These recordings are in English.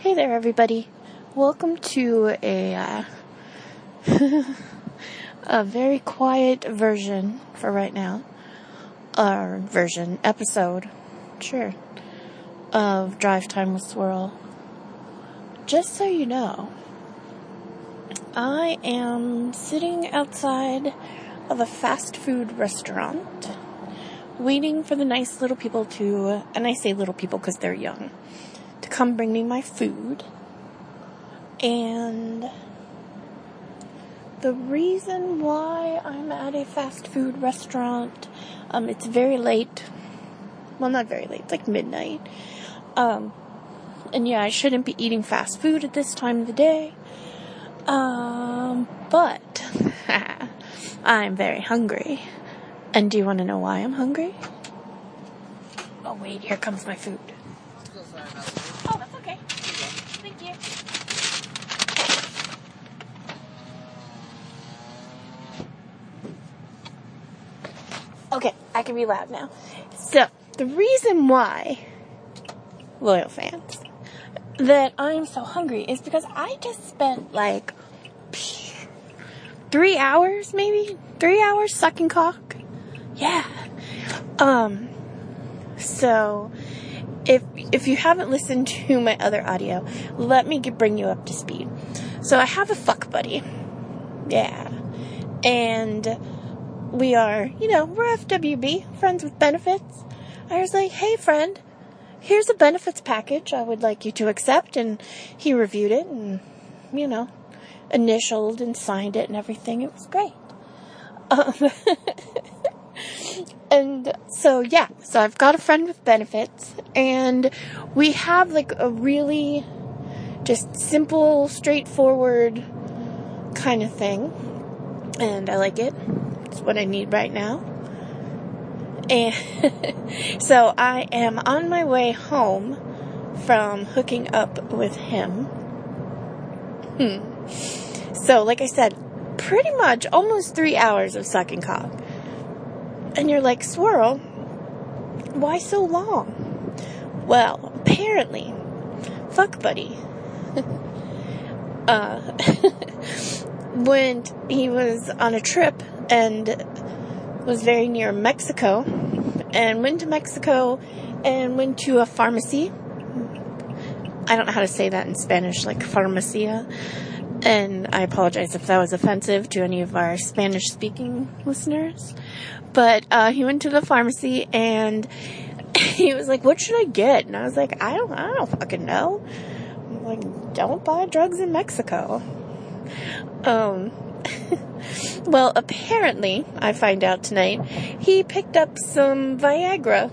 Hey there, everybody. Welcome to a a very quiet version for right now, episode, sure, of Drive Time with Swirl. Just so you know, I am sitting outside of a fast food restaurant, waiting for the nice little people to, and I say little people because they're young, to come bring me my food. And the reason why I'm at a fast food restaurant, it's very late. Well, not very late. It's like midnight. And yeah, I shouldn't be eating fast food at this time of the day. But I'm very hungry. And do you want to know why I'm hungry? Oh, wait, here comes my food. Oh, that's okay. Thank you. Okay, I can be loud now. So, the reason why, loyal fans, that I'm so hungry is because I just spent 3 hours, maybe? 3 hours sucking cock? Yeah. So, if you haven't listened to my other audio, let me bring you up to speed. So, I have a fuck buddy. Yeah. And we are, we're FWB, friends with benefits. I was like, hey friend, here's a benefits package I would like you to accept. And he reviewed it and, initialed and signed it and everything. It was great. And so I've got a friend with benefits, and we have a really just simple, straightforward kind of thing. And I like it. It's what I need right now. And so I am on my way home from hooking up with him. So, like I said, pretty much almost 3 hours of sucking cock. And you're like, Swirl, why so long? Well, apparently, fuck buddy, when he was on a trip and was very near Mexico, and went to Mexico and went to a pharmacy. I don't know how to say that in Spanish, like farmacia. And I apologize if that was offensive to any of our Spanish-speaking listeners. But he went to the pharmacy and he was like, what should I get? And I was like, I don't fucking know. I'm like, don't buy drugs in Mexico. Well, apparently, I find out tonight, he picked up some Viagra.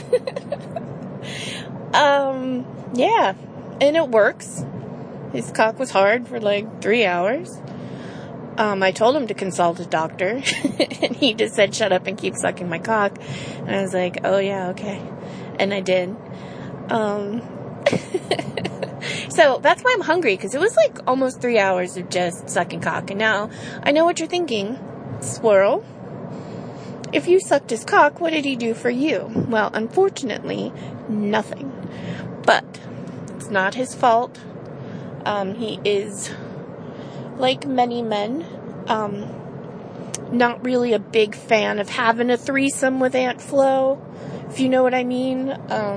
Yeah, and it works. His cock was hard for 3 hours. I told him to consult a doctor, and he just said, shut up and keep sucking my cock. And I was like, oh yeah, okay. And I did. So that's why I'm hungry, because it was almost 3 hours of just sucking cock. And now I know what you're thinking, Swirl. If you sucked his cock, what did he do for you? Well, unfortunately, nothing. But it's not his fault. He is, like many men, not really a big fan of having a threesome with Aunt Flo, if you know what I mean.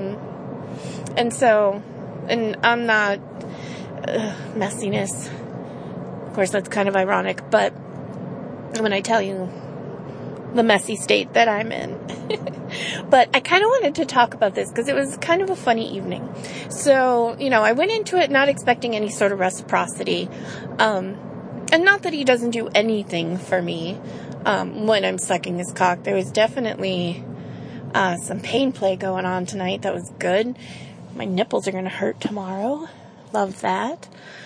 And I'm not, messiness. Of course, that's kind of ironic, but when I tell you the messy state that I'm in. But I kind of wanted to talk about this because it was kind of a funny evening. So, I went into it not expecting any sort of reciprocity. And not that he doesn't do anything for me when I'm sucking his cock. There was definitely some pain play going on tonight that was good. My nipples are going to hurt tomorrow. Love that.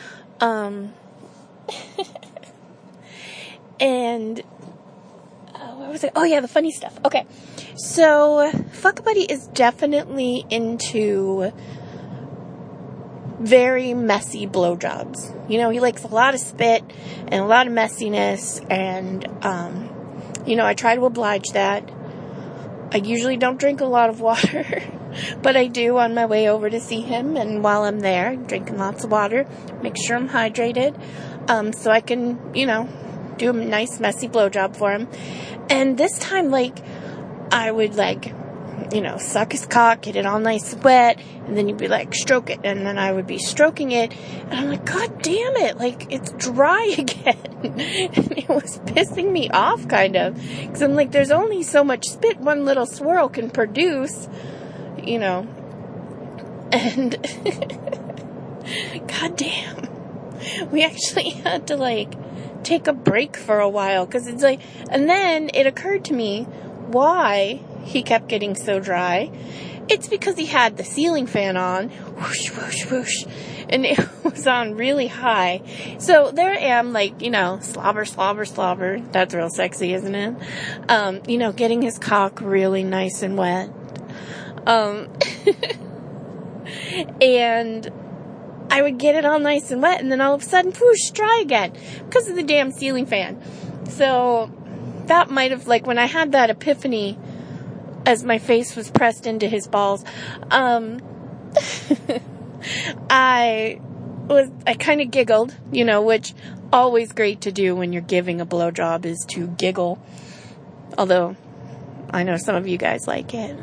And where was it? Oh yeah, the funny stuff. Okay. So, Fuck Buddy is definitely into very messy blowjobs. He likes a lot of spit and a lot of messiness, and I try to oblige that. I usually don't drink a lot of water. But I do on my way over to see him, and while I'm there, drinking lots of water, make sure I'm hydrated, so I can, do a nice messy blowjob for him. And this time, I would, suck his cock, get it all nice and wet, and then you'd be like, stroke it, and then I would be stroking it, and I'm like, God damn it, it's dry again. And it was pissing me off, kind of, because I'm like, there's only so much spit one little swirl can produce, and God damn, we actually had to, take a break for a while, because it's and then it occurred to me why he kept getting so dry. It's because he had the ceiling fan on, whoosh, whoosh, whoosh, and it was on really high. So there I am, slobber, slobber, slobber. That's real sexy, isn't it? Getting his cock really nice and wet. And I would get it all nice and wet, and then all of a sudden, whoosh, dry again, because of the damn ceiling fan. So that might have, when I had that epiphany as my face was pressed into his balls, I kind of giggled, which always great to do when you're giving a blowjob is to giggle. Although, I know some of you guys like it.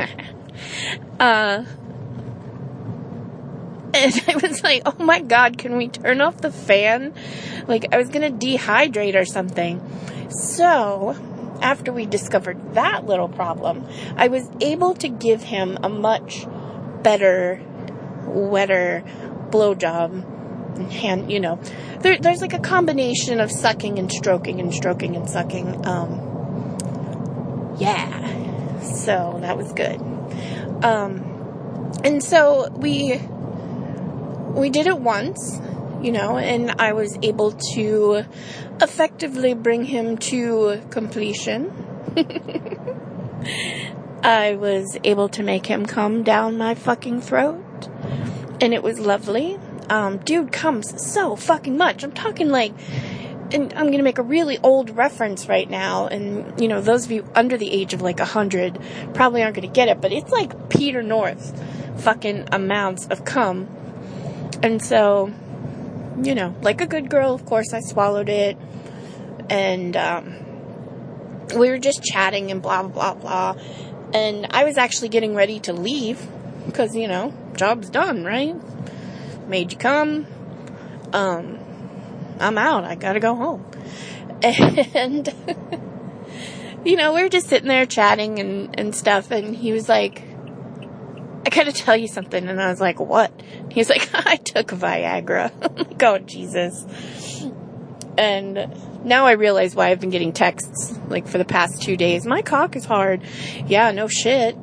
And I was like, oh my God, can we turn off the fan? I was going to dehydrate or something. So, after we discovered that little problem, I was able to give him a much better, wetter blowjob. And, there's a combination of sucking and stroking and stroking and sucking. Yeah. So, that was good. And so we did it once, and I was able to effectively bring him to completion. I was able to make him come down my fucking throat, and it was lovely. Dude comes so fucking much. I'm talking and I'm gonna make a really old reference right now, and, those of you under the age of 100 probably aren't gonna get it, but it's Peter North fucking amounts of cum. And so, like a good girl, of course, I swallowed it, and, we were just chatting and blah, blah, blah, and I was actually getting ready to leave, because, job's done, right? Made you come, I'm out, I gotta go home, and, we were just sitting there chatting and stuff, and he was like, I gotta tell you something. And I was like, what? He was like, I took Viagra. I'm like, oh, Jesus. And now I realize why I've been getting texts, for the past 2 days. My cock is hard. Yeah, no shit.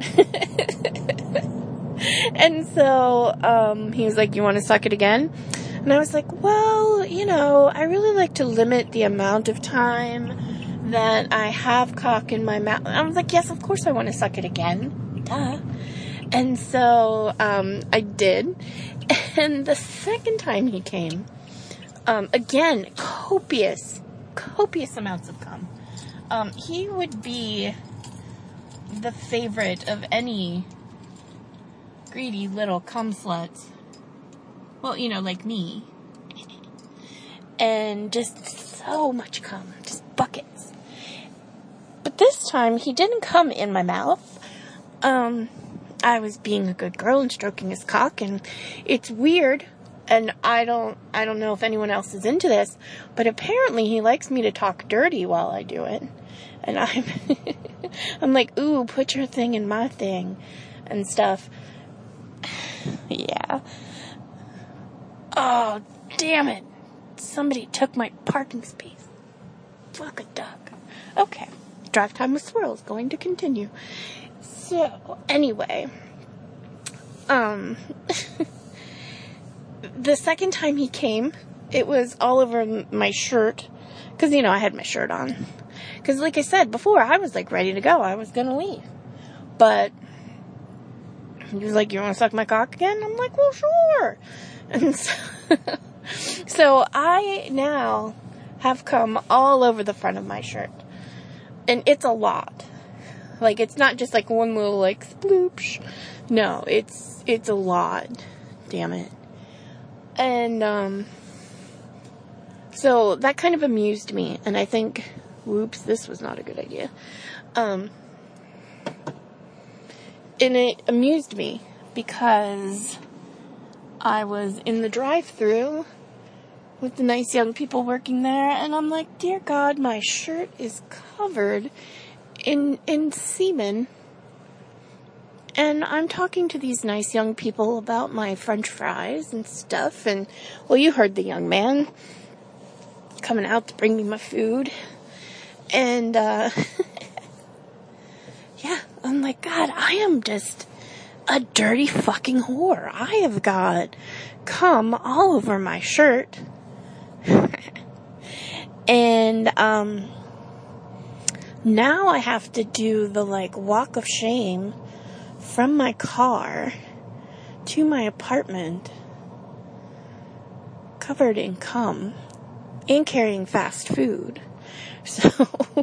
And so, he was like, you want to suck it again? And I was like, well, I really like to limit the amount of time that I have cock in my mouth. And I was like, yes, of course I want to suck it again. Duh. And so, I did. And the second time he came, again, copious amounts of cum. He would be the favorite of any greedy little cum sluts. Well, like me. And just so much cum. Just buckets. But this time, he didn't come in my mouth. I was being a good girl and stroking his cock, and it's weird, and I don't know if anyone else is into this, but apparently he likes me to talk dirty while I do it, and I'm like, ooh, put your thing in my thing, and stuff. Yeah. Oh, damn it. Somebody took my parking space. Fuck a duck. Okay. Drive time with swirls going to continue. So, anyway, the second time he came, it was all over my shirt, because, I had my shirt on, because, like I said before, I was, ready to go, I was gonna leave, but he was like, you want to suck my cock again? I'm like, well, sure, and so I now have cum all over the front of my shirt, and it's a lot. Like, it's not just like one little, like, sploosh. No, it's a lot. Damn it. And, so that kind of amused me. And I think, whoops, this was not a good idea. And it amused me because I was in the drive-thru with the nice young people working there, and I'm like, dear God, my shirt is covered in semen, and I'm talking to these nice young people about my french fries and stuff, and, well, you heard the young man coming out to bring me my food, and, yeah, I'm like, God, I am just a dirty fucking whore. I have got cum all over my shirt. And, now I have to do the, like, walk of shame from my car to my apartment covered in cum and carrying fast food. So,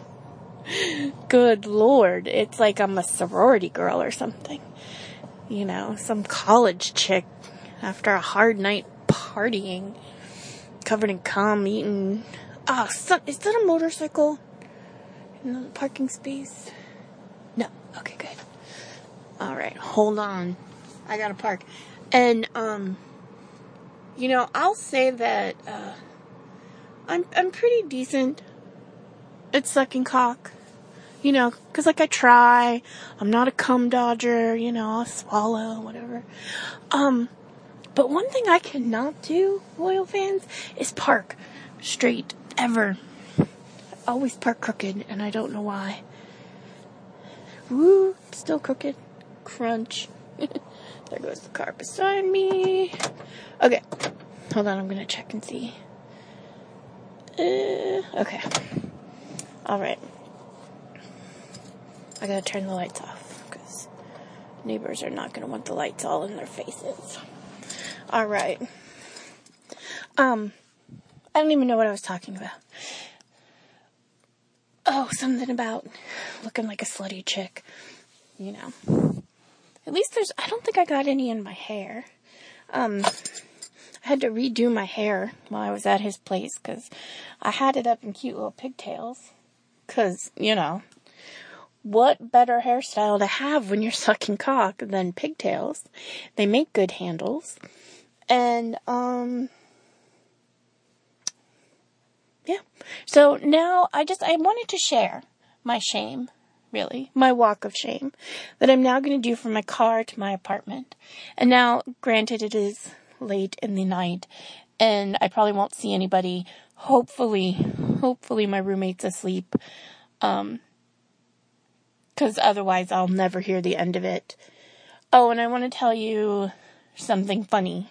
good Lord, it's like I'm a sorority girl or something. You know, some college chick after a hard night partying, covered in cum, eating. Is that a motorcycle in the parking space? No. Okay, good. Alright, hold on. I gotta park. And, you know, I'll say that, I'm pretty decent at sucking cock. You know, 'cause like I try. I'm not a cum dodger, you know, I'll swallow, whatever. But one thing I cannot do, loyal fans, is park straight, ever. I always park crooked, and I don't know why. Woo, still crooked. Crunch. There goes the car beside me. Okay, hold on, I'm gonna check and see. Okay. Alright. I gotta turn the lights off, because neighbors are not gonna want the lights all in their faces. Alright. I don't even know what I was talking about. Oh, something about looking like a slutty chick. You know. At least I don't think I got any in my hair. I had to redo my hair while I was at his place, because I had it up in cute little pigtails. Because, you know, what better hairstyle to have when you're sucking cock than pigtails? They make good handles. And, yeah. So now I wanted to share my shame, really, my walk of shame, that I'm now going to do from my car to my apartment. And now, granted, it is late in the night, and I probably won't see anybody. Hopefully my roommate's asleep, because otherwise I'll never hear the end of it. Oh, and I want to tell you something funny.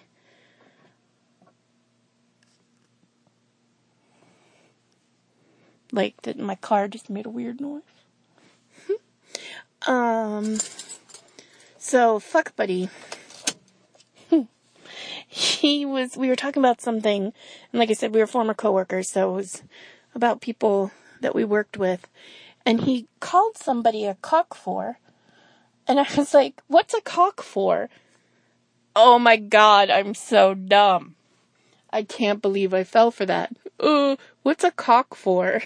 Like, that my car just made a weird noise. So, fuck buddy. We were talking about something, and like I said, we were former coworkers, so it was about people that we worked with, and he called somebody a cock for, and I was like, what's a cock for? Oh my God, I'm so dumb. I can't believe I fell for that. What's a cock for?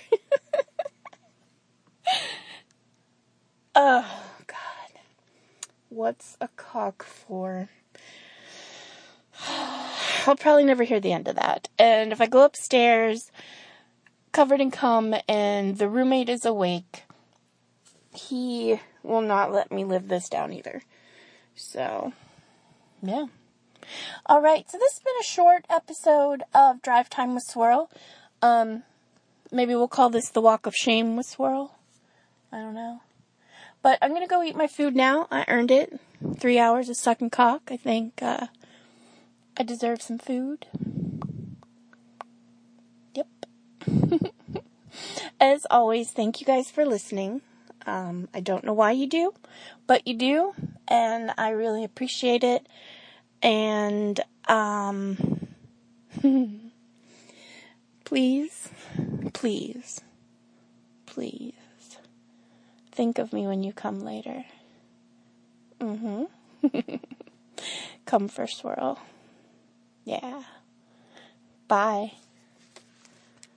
Oh, God. What's a cock for? I'll probably never hear the end of that. And if I go upstairs, covered in cum, and the roommate is awake, he will not let me live this down either. So, yeah. Alright, so this has been a short episode of Drive Time with Swirl. Maybe we'll call this the Walk of Shame with Swirl. I don't know. But I'm gonna go eat my food now. I earned it. 3 hours of sucking cock. I think, I deserve some food. Yep. As always, thank you guys for listening. I don't know why you do, but you do, and I really appreciate it. And, please, think of me when you come later. Come for swirl. Yeah. Bye.